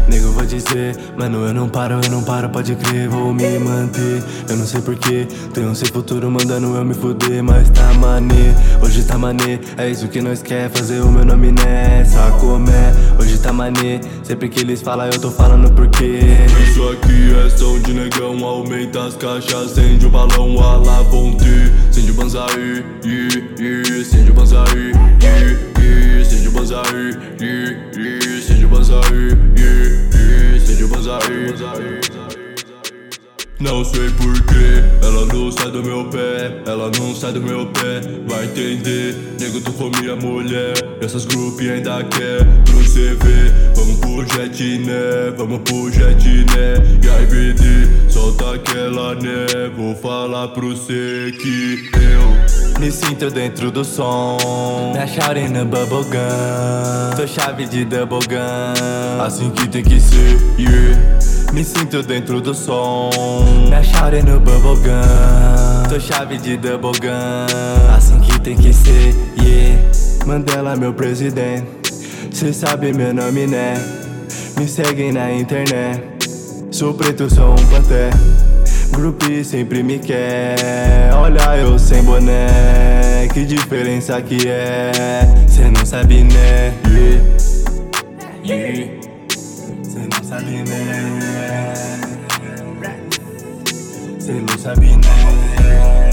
nego, vou dizer, mano, eu não paro, pode crer, vou me manter. Eu não sei porquê, tenho sem futuro mandando eu me fuder, mas tá mané, hoje tá mané, é isso que nós quer, fazer o meu nome nessa comé. Hoje tá mané, sempre que eles falam eu tô falando porquê. Isso aqui é som de negão, aumenta as caixas, acende o balão, a la ponte. Acende o banzai, acende o banzai, acende o banzai, acende o banzai, acende o banzai. Não sei porquê, ela não sai do meu pé, ela não sai do meu pé. Vai entender, nego, tu foi minha mulher, essas grupos ainda quer pro CV. Vamos pro jet, né, vamos pro jet, né. E aí, BD, solta aquela, né. Vou falar pro cê que eu me sinto dentro do som, minha shawty no bubblegum, tô chave de double gun, assim que tem que ser, yeah. Me sinto dentro do som, minha shawty no bubblegum, tô chave de double gun, assim que tem que ser, yeah. Mandela, meu presidente, cê sabe meu nome, né? Me seguem na internet, sou preto, sou um panté. Grupi sempre me quer, olha eu sem boné, que diferença que é, cê não sabe, né? Yeah. Yeah. Cê não sabe, né? Cê não sabe, né?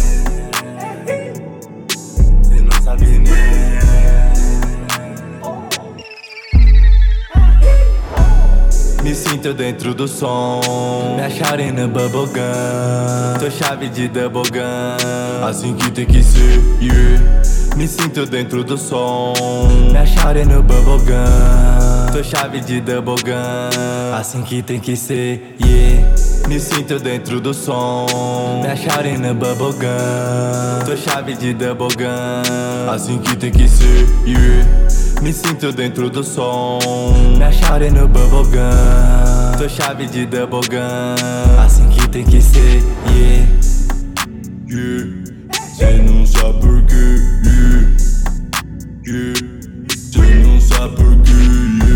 Cê não sabe, né? Me sinto dentro do som, minha shawty no bubblegum, tô chave de double gun, assim que tem que ser, yeah. Me sinto dentro do som, minha shawty no bubblegum, tô chave de double gun, assim que tem que ser, yeah. Me sinto dentro do som, minha shawty no bubblegum, tô chave de double gun, assim que tem que ser, yeah. Me sinto dentro do som, minha shawty no bubblegum, tô chave de double gun, assim que tem que ser, yeah. Yeah. Cê não sabe porquê, yeah. Yeah. Cê não sabe porquê, yeah.